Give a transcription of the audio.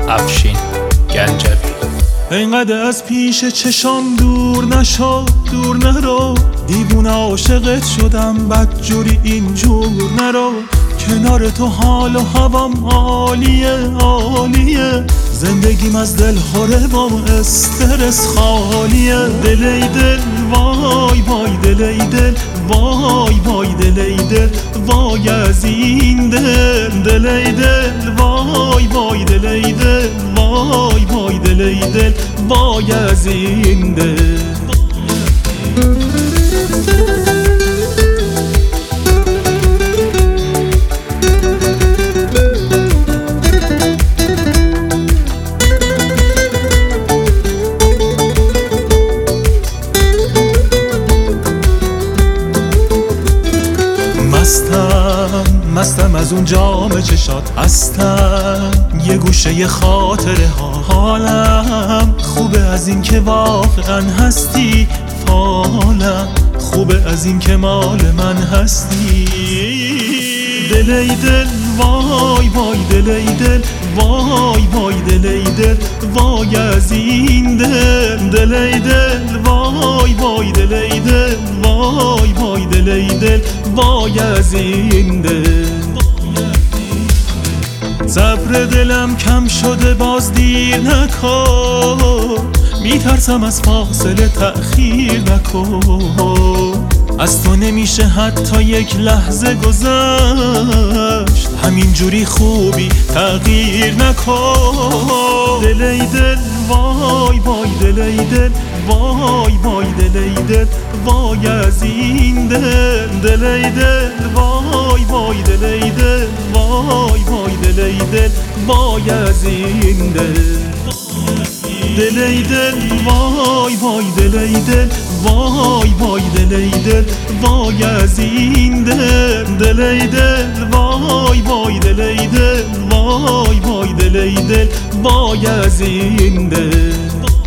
افشین گنجوی. اینقدر از پیش چشام دور نشو، دور نرو، دیوونه عاشقت شدم، بدجوری اینجور نرو. کنار تو حال و هوام عالیه عالیه، زندگیم از دل خوره با استرس خالیه. دلی دل وای وای، دلی دل وای وای، دلی دل وای از این دل. دلی دل وای وای، دلی دل وای وای، دلی دل وای از این دل. مستم از اون جام چشات، هستم یه گوشه خاطره ها. حالم خوبه از این که واقعا هستی، فالم خوبه از این که مال من هستی. دلی دل وای وای، دلی دل وای وای، دلی دل وای از این دل. دلی دل وای وای، دلی دل وای وای، دلی دل وای از این دل. صبر دلم کم شده باز دیر نکن، میترسم از فاصله تأخیر نکن. از تو نمیشه حتی یک لحظه گذشت، همینجوری خوبی تغییر نکن. دلی دل وای وای، دلی دل وای وای، دلی دل وای از این دل. دلی دل وای وای، دلی دل وای وای، دلی دل وای از این دل. دلی دل وای وای، دلی دل وای وای، دلی دل وای از این دل. دلی دل وای وای، دلی دل وای وای، دلی دل وای از این دل.